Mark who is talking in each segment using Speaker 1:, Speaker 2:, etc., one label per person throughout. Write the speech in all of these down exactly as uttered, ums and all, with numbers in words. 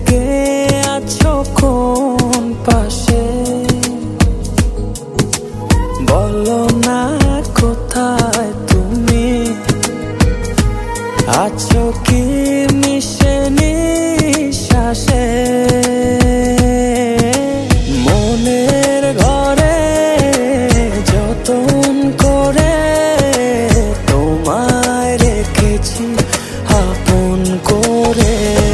Speaker 1: থেকে আছো কোন পাশে বলো না কোথায় তুমি আছো কি মিশে নিঃশ্বাসে মনের ঘরে যতন করে তোমায় রেখেছি আপন করে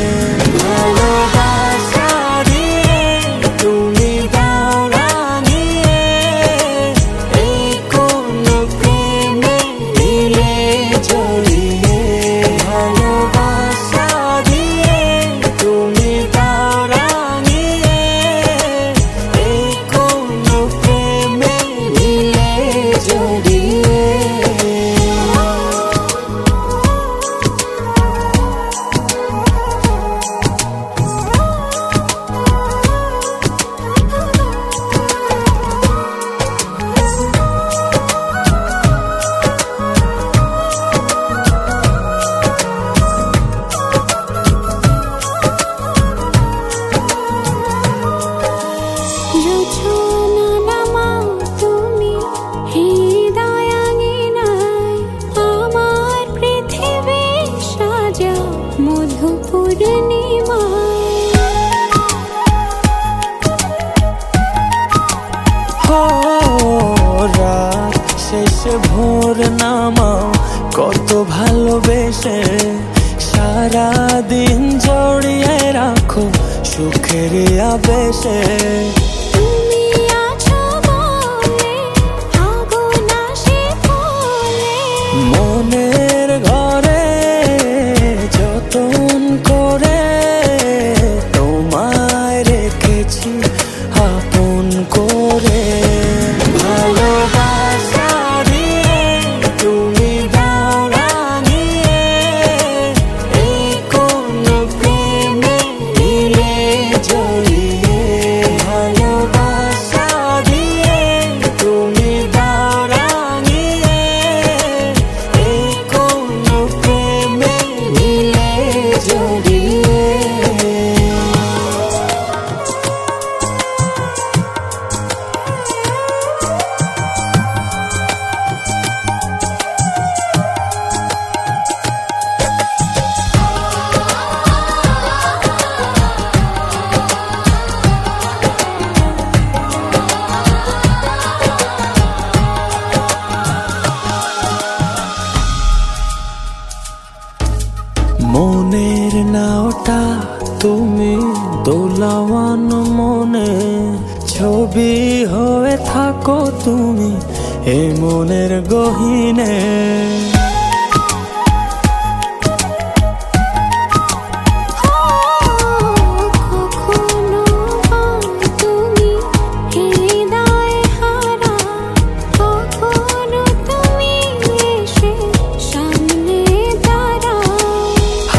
Speaker 1: রাত শেষে ভোর নামাও কত ভালোবেসে সারাদিন জড়িয়ে রাখো সুখের আবেশে মনের ঘরে যতন করে তোমায় রেখেছি আপন করে মনের নাওটা তুমি দোলাওয়ান মনে ছবি হয়ে থাকো তুমি এ মনের গহীনে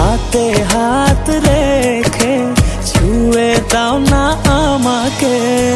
Speaker 1: হাত রেখে ছুঁয়ে দাও না আমাকে।